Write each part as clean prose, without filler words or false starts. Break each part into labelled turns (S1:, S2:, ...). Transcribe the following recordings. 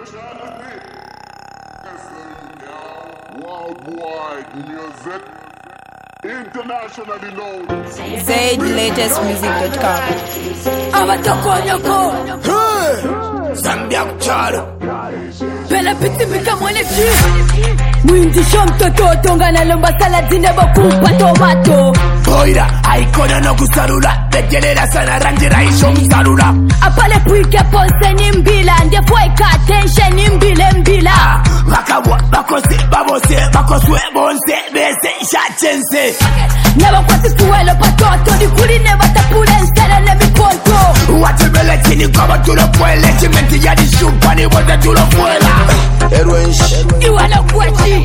S1: Worldwide music, internationally known.
S2: ZaidLatestMusic.com.
S3: Zambia mcharo
S2: Pela piti mika mwelefi Mwindi shomto totonga na lomba saladine bokumpa tomato
S3: Boira, haikona no kusarula Begelera sana ranjira isho msarula
S2: Apale puike ponse nimbila Ndefueka attention nimbile mbila
S3: Makabwa, bakose, babose, bakoswe, bonse, bese, shachense
S2: Neba kwasi fuelo patoto Nikuline batapule nsele ne mikonto
S3: Watebele chini kama tulokwele Chimenti ya dishupa ni wote tulokwela Erwensh
S2: Iwala kwechi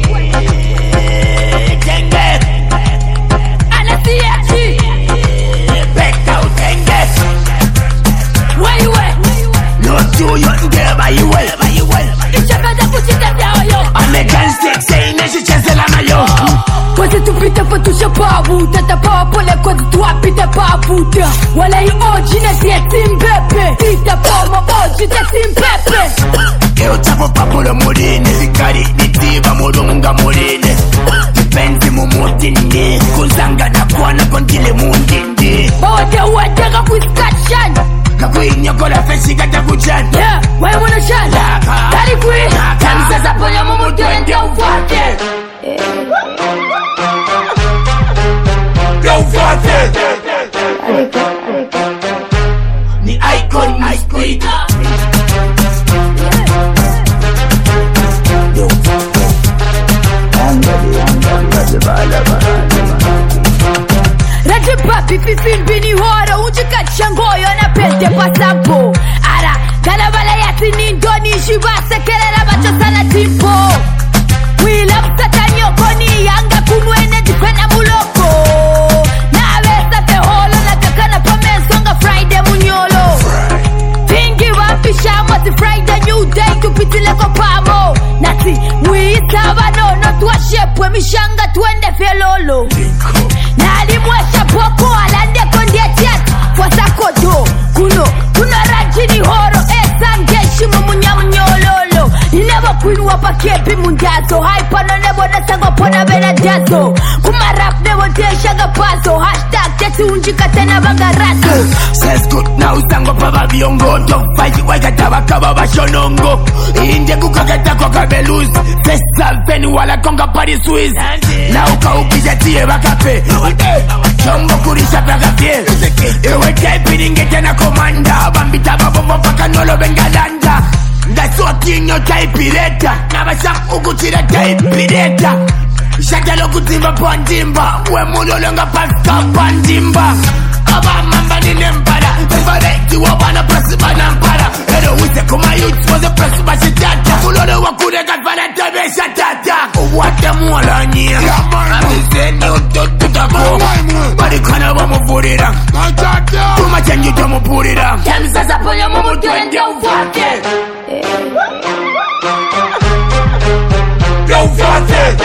S3: Kenge
S2: Anasiyaki
S3: Beka utenge
S2: Weiwe
S3: No tuyo ngeba iwe
S2: Ichapeza kuchita jayo
S3: American stick saying that she chesela na yo
S2: Kwasi tupite fatusha babu Tata papole kwasi tuwapite babu Wala yi oji na siya timbepe Tita pomo oji na timbepe
S3: Eo chapo papulo murine Vikari nitiba murunga murine Dipenzi mumutinde Kuzanga na kwana kontile mundinde
S2: Bawate uwatega kuiskachan
S3: Kakwiinyokola feshi kata kuchan
S2: Yeah, why wanna shine? Dari kwi Kamisa zapo ya mumutu ende ufate
S3: Yo ufate Ni icon ni speed
S2: Rajipa pipi mbini horo Ujikacha ngoyo na pete pasampo Ara, kalabala yati nindoni Shibase kelela bacho sana timpo Wila msatanyo koni Yanga kunwene jipena muloko Na wesa te holo Na kakana pamensonga Friday munyolo Tingi wapisha Mati Friday new day Tupitile kopamo Nati muisa wanono Tuwashepwe mishanga tuende felolo Nali mwesha poko alande kondie tiat Fwasa kodo Kuno rajini horo Esa ngeshi mumunya mnyololo Inebo kwinu wapa kepi mundazo Hypa no nebo na sango pona bena dazo Kumarap nebo teshaga paso Hashtag teti unjika tena bangarazo
S3: Says good now sango paba viongo Don't fight wakata wakaba bashonongo Inde kukakata kwa kabeluz Festa feni wala konga pari Swiss Na uka ukisha tie bakape Chombo kurisha paka fie Ewe type ningete na komanda Bambita babo paka nolo bengalanda That's what in your type ireta Nabasha ukuchira type ireta Shakalo kutimba pandimba We mulo longa pasta pandimba Aba mamba ni nembara Mbareti wabana presi banampara Ero wise kuma youth was a presi bashitata Mulole wakure katfana tebe shatata Uwate mwala nye Amizeni utotutako Barikana wamufurira Kumachenji tomupurira
S2: Kamisa zapo ya mumutu ende ufate
S3: Yo fate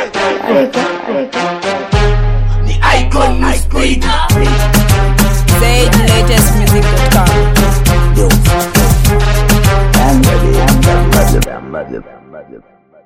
S3: Ni icon ni speed
S2: ZaidLatestMusic.com.
S3: Yo fate